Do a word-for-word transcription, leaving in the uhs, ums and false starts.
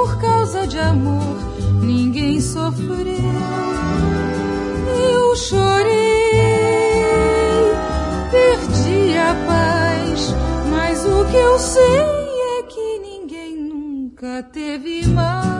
por causa de amor ninguém sofreu. Eu chorei, perdi a paz, mas o que eu sei é que ninguém nunca teve mais.